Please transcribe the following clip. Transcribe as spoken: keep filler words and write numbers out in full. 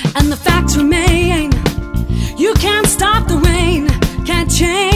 And the facts remain, you can't stop the rain, can't change